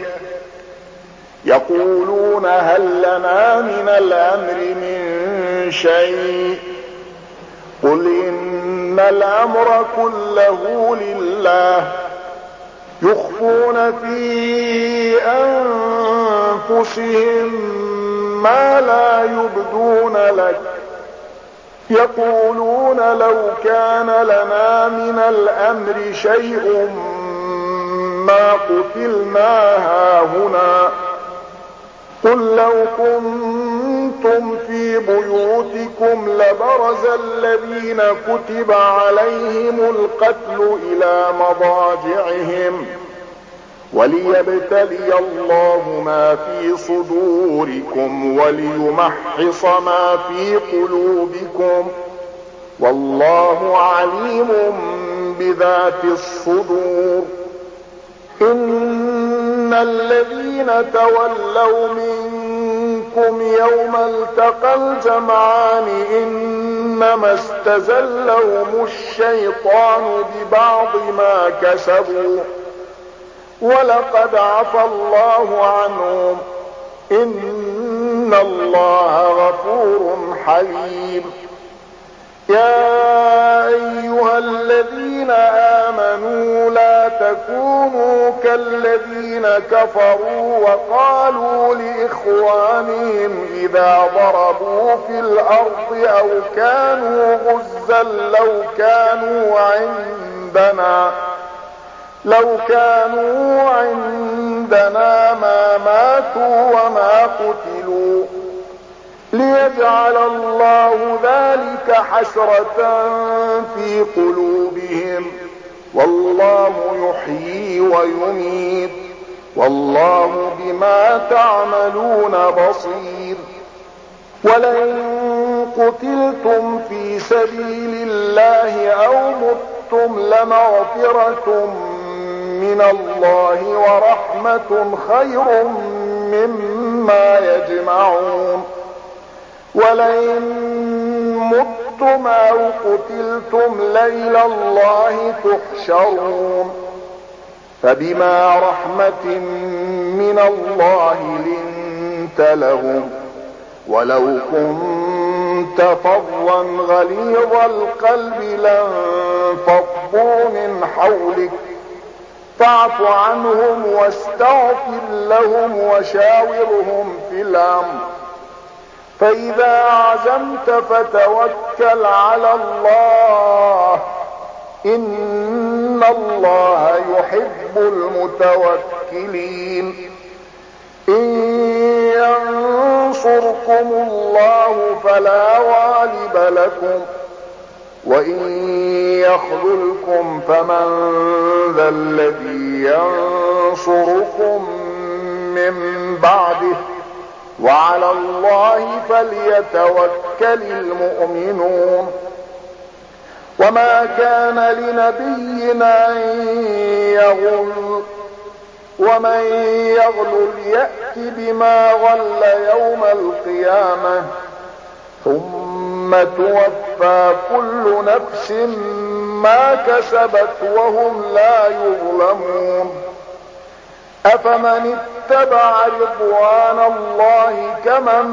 يقولون هل لنا من الأمر من شيء قل إن الأمر كله لله يخفون في أنفسهم ما لا يبدون لك يقولون لو كان لنا من الأمر شيء ما قتلنا هاهنا قل لو كنتم في بيوتكم لبرز الذين كتب عليهم القتل إلى مضاجعهم وليبتلي الله ما في صدوركم وليمحص ما في قلوبكم والله عليم بذات الصدور. إن الذين تولوا منكم يوم التقى الجمعان إنما استزلهم الشيطان ببعض ما كسبوا ولقد عفى الله عنهم إن الله غفور حليم. يا أيها الذين آمنوا لا تكونوا كالذين كفروا وقالوا لإخوانهم إذا ضربوا في الأرض أو كانوا غزا لو كانوا عندنا ما ماتوا وما قتلوا ليجعل الله ذلك حسرة في قلوبهم والله يحيي ويميت والله بما تعملون بصير. ولئن قتلتم في سبيل الله أو متم لمغفرة من الله ورحمة خير مما يجمعون. ولئن متم أو قتلتم لإلى الله تحشرون. فبما رحمة من الله لنت لهم، ولو كنت فظا غليظ القلب لانفضوا من حولك، فاعف عنهم واستغفر لهم وشاورهم في الأمر، فإذا عزمت فتوكل على الله، إن الله يحب المتوكلين. إن ينصركم الله فلا غالب لكم، وإن يخذلكم فمن ذا الذي ينصركم من بعده، وعلى الله فليتوكل المؤمنون. وما كان لنبي أن يغل، ومن يغل يأت بما غل يوم القيامة، ثم توفى كل نفس ما كسبت وهم لا يظلمون. أفمن اتبع رضوان الله كمن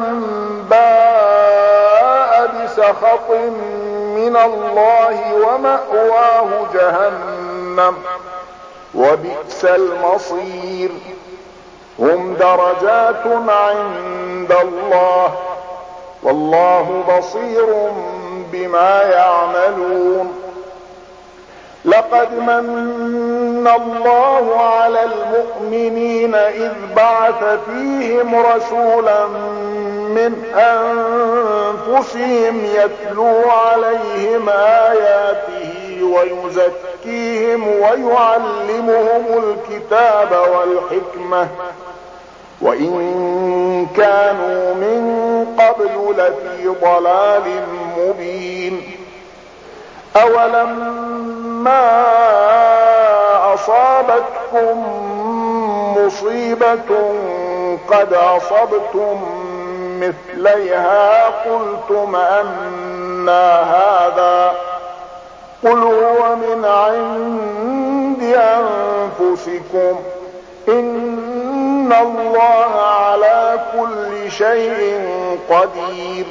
باء بسخط من الله ومأواه جهنم وبئس المصير. هم درجات عند الله، والله بصير بما يعملون. لقد من الله على المؤمنين إذ بعث فيهم رسولا من أنفسهم يتلو عليهم آياته ويزكيهم ويعلمهم الكتاب والحكمة، وإن كانوا من قبل لفي ضلال مبين. أولما أصابتكم مصيبة قد أصبتم مثليها قلتم أنى هذا، قل هو من عند أنفسكم، إن الله على كل شيء قدير.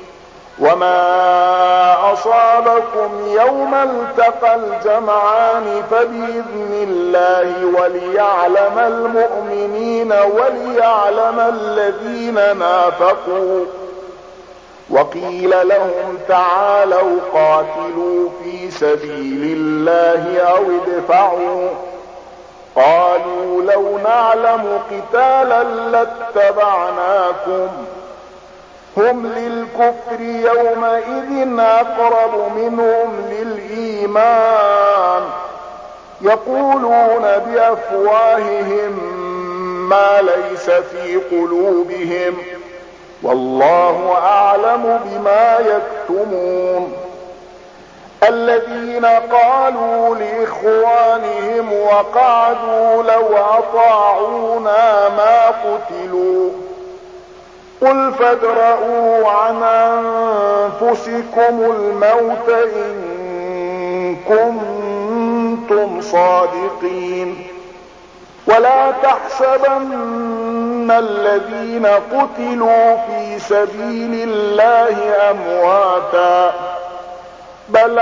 وما أصابكم يوم التقى الجمعان فبإذن الله وليعلم المؤمنين وليعلم الذين نافقوا. وقيل لهم تعالوا قاتلوا في سبيل الله أو ادفعوا، قالوا لو نعلم قتالا لاتبعناكم، هم للكفر يومئذ أقرب منهم للإيمان، يقولون بأفواههم ما ليس في قلوبهم، والله أعلم بما يكتمون. الذين قالوا لإخوانهم وقعدوا لو أطاعونا ما قتلوا، قل فادرءوا عن أنفسكم الموت إن كنتم صادقين. ولا تحسبن الذين قتلوا في سبيل الله أمواتا، بل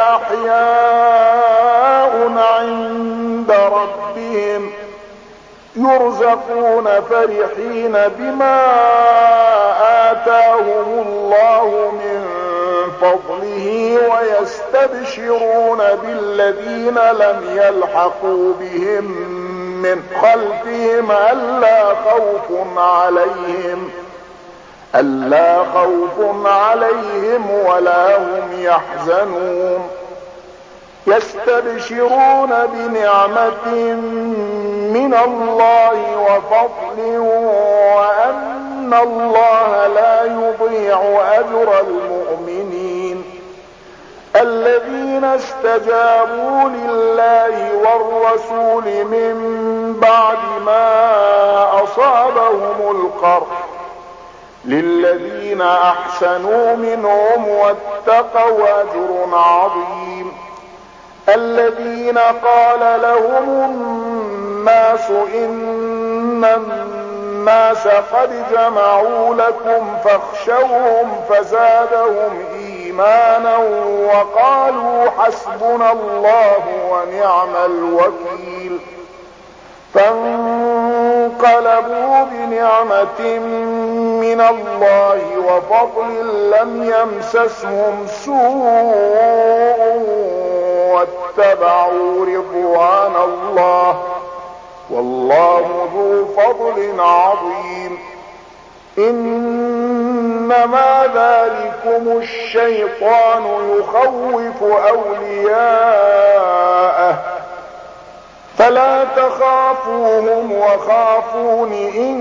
أحياء عند ربهم يرزقون فرحين بما آتاهم الله من فضله ويستبشرون بالذين لم يلحقوا بهم من خلفهم ألا خوف عليهم ولا هم يحزنون. يستبشرون بنعمة من الله وفضل وأن الله لا يضيع أجر المؤمنين. الذين استجابوا لله والرسول من بعد ما أصابهم القرح للذين أحسنوا منهم واتقوا أجر عظيم. الذين قال لهم الناس إن الناس قد جمعوا لكم فاخشوهم فزادهم إيمانا وقالوا حسبنا الله ونعم الوكيل. فانقلبوا بنعمة من الله وفضل لم يمسسهم سوء واتبعوا رضوان الله والله ذو فضل عظيم. إنما ذلكم الشيطان يخوف أولياءه فلا تخافوهم وخافون إن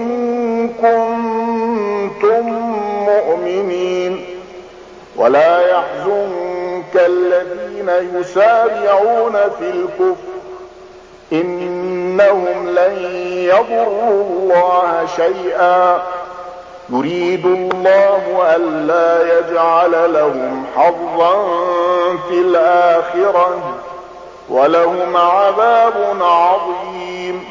كنتم مؤمنين. ولا يحزنك الذين يسارعون في الكفر إنهم لن يضروا الله شيئا يريد الله ألا يجعل لهم حظا في الآخرة ولهم عذاب عظيم.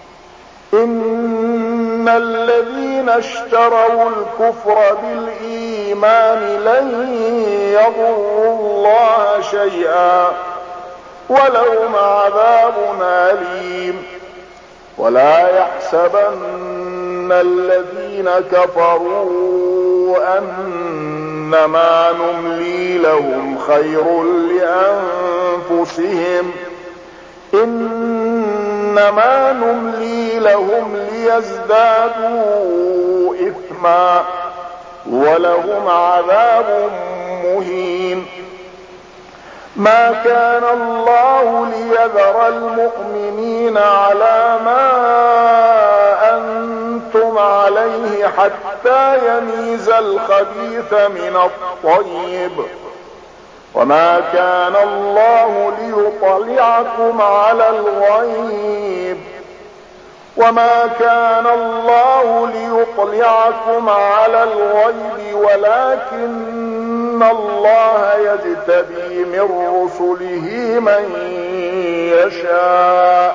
إن الذين اشتروا الكفر بالإيمان لن يضروا الله شيئا ولهم عذاب أليم. ولا يحسبن الذين كفروا أنما نملي لهم خير لأنفسهم إنما نملي لهم ليزدادوا إثما ولهم عذاب مهين. ما كان الله ليذر المؤمنين على ما أنتم عليه حتى يميز الخبيث من الطيب وما كان الله ليطلعكم على الغيب ولكن الله يجتبي من رسله من يشاء.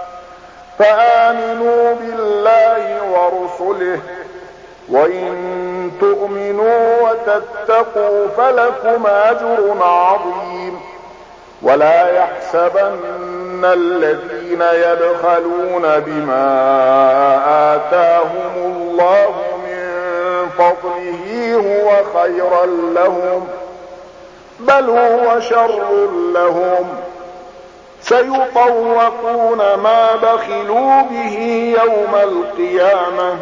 فآمنوا بالله ورسله وإن تؤمنوا وتتقوا فلكم أجر عظيم. ولا يحسبن الذين يبخلون بما آتاهم الله من فضله هو خيرا لهم بل هو شر لهم سيطوقون ما بخلوا به يوم القيامة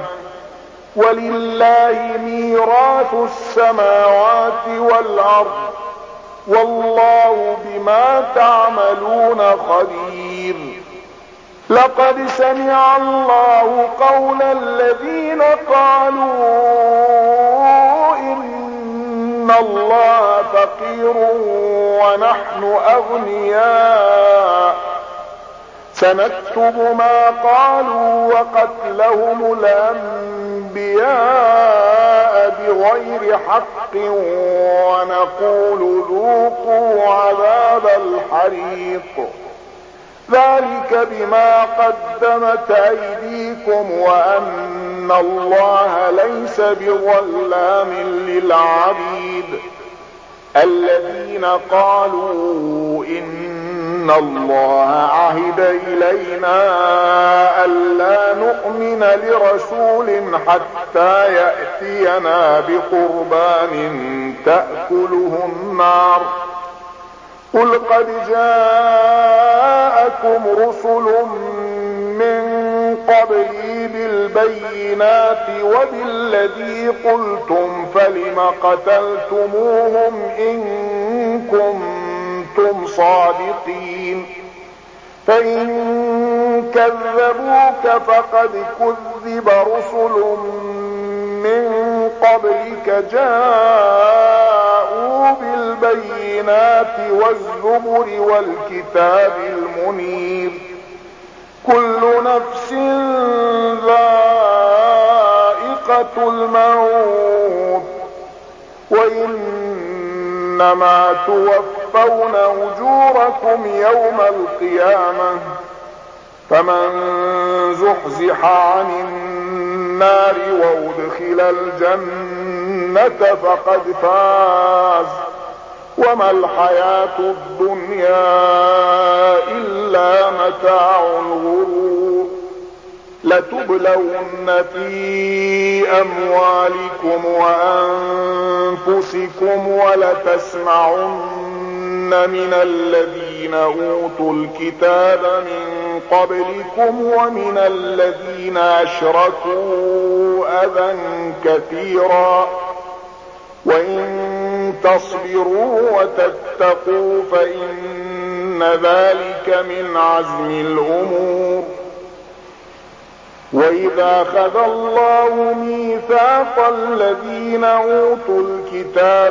ولله ميراث السماوات والأرض والله بما تعملون خبير. لقد سمع الله قول الذين قالوا إن الله فقير ونحن أغنياء سنكتب ما قالوا وقتلهم الأنبياء بغير حق ونقول ذوقوا عذاب الحريق ذلك بما قدمت أيديكم وأن الله ليس بظلام للعبيد. الذين قالوا إن الله عهد إلينا ألا نؤمن لرسول حتى يأتينا بقربان تأكله النار قل قد جاءكم رسل من قبلي بالبينات وبالذي قلتم فلم قتلتموهم إن كنتم صادقين. فإن كذبوك فقد كذب رسل من قبلك جاءوا بالبينات والبينات والزبر والكتاب المنير كل نفس ذائقة الموت وإنما توفون أجوركم يوم القيامة فمن زحزح عن النار وأدخل الجنة فقد فاز وما الحياة الدنيا إلا متاع الغرور لتبلون في أموالكم وأنفسكم ولتسمعن من الذين أوتوا الكتاب من قبلكم ومن الذين أشركوا أذى كثيرا وإن تصبروا وتتقوا فإن ذلك من عزم الأمور وإذا أخذ الله ميثاق الذين أوتوا الكتاب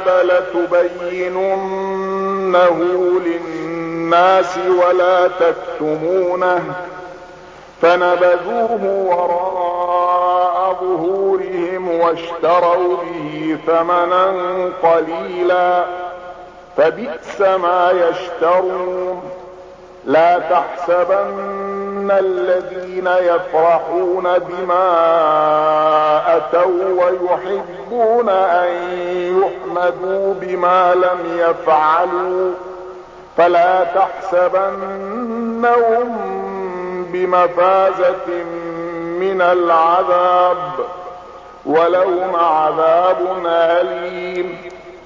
لتبيننه للناس ولا تكتمونه فنبذوه وراء ظهورهم واشتروا به ثمنا قليلا فبئس ما يشترون لا تحسبن الذين يفرحون بما أتوا ويحبون أن يحمدوا بما لم يفعلوا فلا تحسبنهم بمفازة من العذاب ولهم عذاب أليم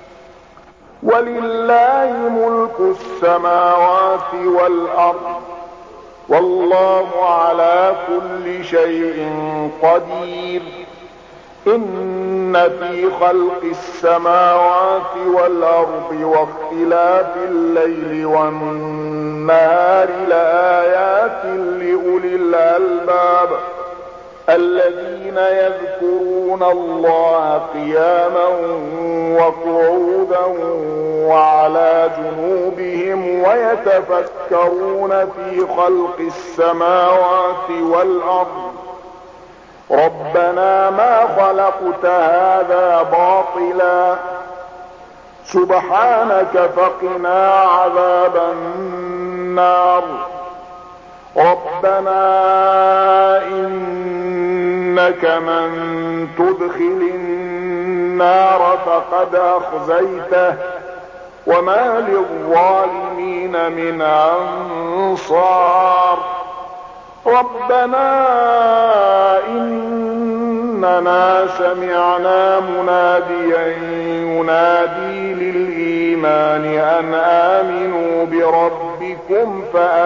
ولله ملك السماوات والأرض والله على كل شيء قدير إن في خلق السماوات والأرض واختلاف الليل والنهار لآيات لأولي الألباب الذين يذكرون الله قياما وقعودا وعلى جنوبهم ويتفكرون في خلق السماوات والأرض ربنا ما خلقت هذا باطلا سبحانك فقنا عذاب النار ربنا إنك من تدخل النار فقد أخزيته وما للظالمين من أنصار ربنا إننا سمعنا مناديا ينادي للإيمان أن آمنوا بربكم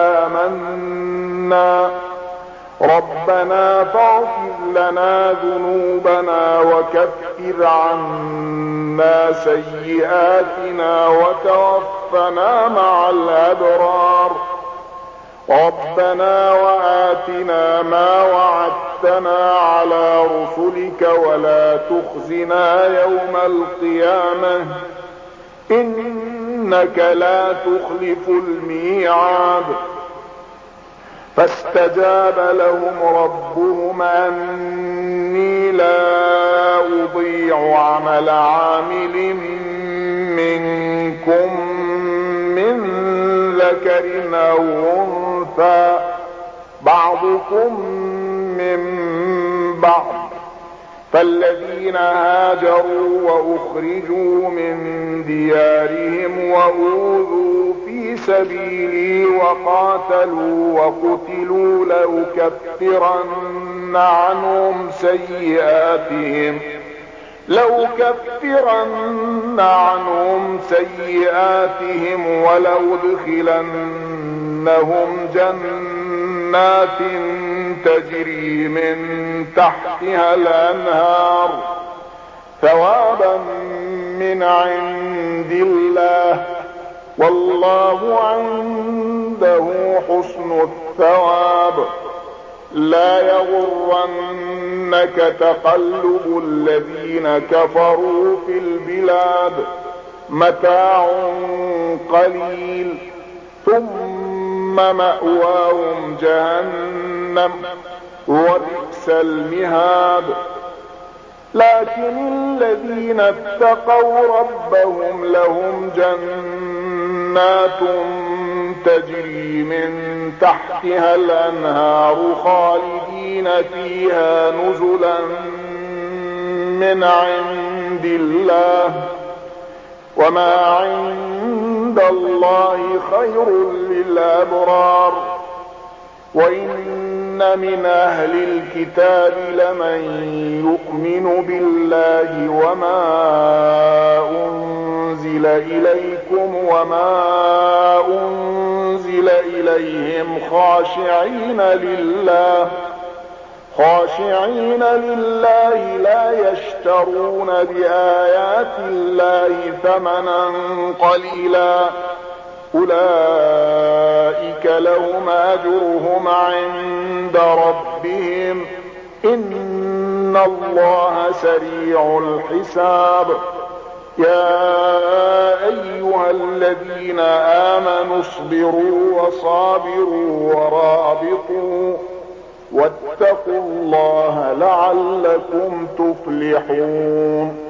فآمنا ربنا فاغفر لنا ذنوبنا وكفر عنا سيئاتنا وتوفنا مع الأبرار ربنا وآتنا ما وعدتنا على رسلك ولا تخزنا يوم القيامة إنك لا تخلف الميعاد فاستجاب لهم ربهم أني لا أضيع عمل عامل منكم من ذكر أو أنثى بعضكم من بعض فالذين هاجروا وأخرجوا من ديارهم وأوذوا في سبيلي وقاتلوا وقتلوا لأكفرن عنهم سيئاتهم ولأدخلنهم جنات تجري من تحتها الأنهار ثوابا من عند الله والله عنده حسن الثواب لا يغرنك تقلب الذين كفروا في البلاد متاع قليل ثم مأواهم جهنم وبئس المهاد. لكن الذين اتقوا ربهم لهم جنات تجري من تحتها الأنهار خالدين فيها نزلا من عند الله، وما عند الله خير للأبرار. وإن من أهل الكتاب لمن يؤمن بالله وما أنزل إليكم وما أنزل إليهم خاشعين لله لا يشترون بآيات الله ثمنا قليلا، أولئك لهم أجرهم عند ربهم إن الله سريع الحساب. يا أيها الذين آمنوا اصبروا وصابروا ورابطوا واتقوا الله لعلكم تفلحون.